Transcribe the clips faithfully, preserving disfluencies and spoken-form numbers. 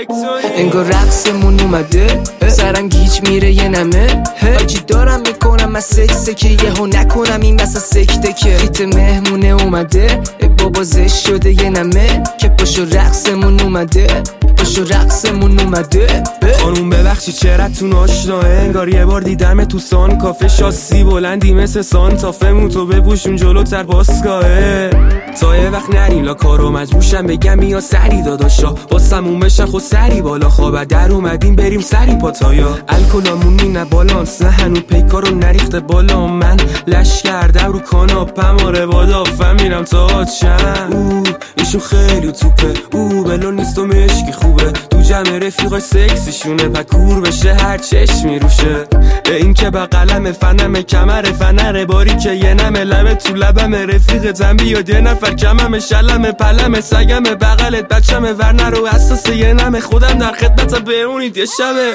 انگار رقصمون اومده، سرم گیج میره یه نمه. حاجی دارم میکنم از سکسه که یهو نکنم این واسه سکته که خیت مهمونه اومده. بابا زشت شده یه نمه که پاشو رقصمون اومده، پاشو رقصمون اومده. خانوم ببخشی چرتون آشناه، انگار یه بار دیدم تو سان کافه. شاسی بلندی مثل سانتافه، موتو بپوشون جلوتر باسگاهه. تا یه وقت نریم لا کارو مجبورشم بگم یا سری داداشا با سموم بشن خود سری بالا خوابه در اومدیم بریم سری پاتایا. الکلامونی نه بالانس نه هنو پیکارو نریخته بالا. من لش کردم رو کاناپم آره بادافم میرم تا چند. او ایشون خیلی توپه، او بلون نیست و مشکی خوبه. تو جمع رفیقای سکسیشونه پکور بشه هر چشمی روشه. به این که بقلم فنم کمر فنر باری که یه نمه لبه تو لبم رفیق تن بیاد یه نفر کمم شلم پلم سگم بغلت بچم ورنه رو اساس یه نمه خودم در خدمت بمونید یه شبه.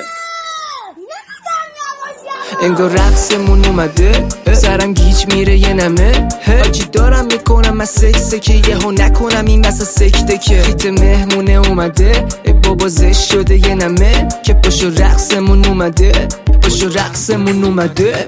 انگار رقصمون اومده، سرم گیج میره یه نمه. حاجی دارم میکنم از سکسه که یهو نکنم این واسه سکته که خیت مهمونه اومده. بابا زشت شده یه نمه که پاشو رقصمون اومده، پاشو رقصمون اومده.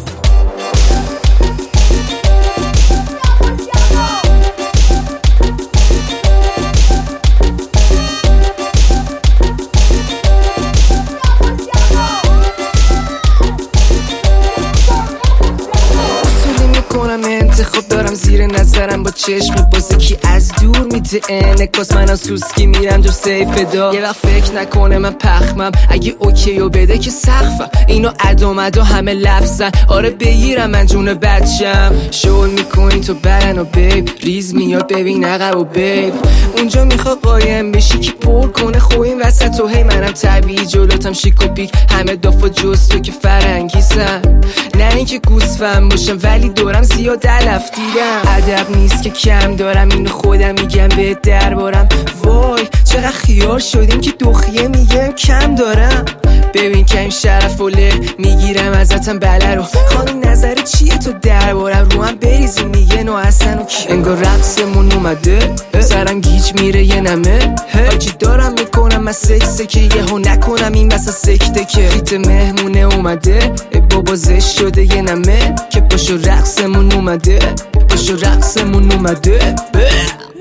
انتخاب دارم زیر نظرم با چشم بازه کی از دور میده انکاس منم سوسکی میرم جو سیف دا. یه وقت فکر نکنه من پخمم اگه اوکی و بده که سخفم. اینو ادامدا همه لفظن آره بگیرم من جون بچم. شول میکنی تو برن و بیب ریز میاد ببین عقب و بیب. اونجا میخوا قایم بشی که پر کنه خو این وسط و هی منم طبیعی جلوتم شیک و پیک همه دافا جز تو که فرنگیسن. نه اینکه گوسفند باشم ولی دورم زیاد علف دیدم. ادب نیست که کم دارم اینو خودم میگم به دربارم. وای چقدر خیار شدیم که دخیه میگم کم دارم. ببین که این شرف وله میگیرم ازتم بله رو. خانم نظر چیه تو دربارم رو هم بریزی میگه نو اصلا و کی. انگار رقصمون اومده، سرم گیج میره یه نمه. حاجی دارم میکنم از سکسه که یهو نکنم این واسه سکته که خیت مهمونه اومده. بابا زشت شده یه نمه که پاشو رقصمون اومده، پاشو رقصمون اومده.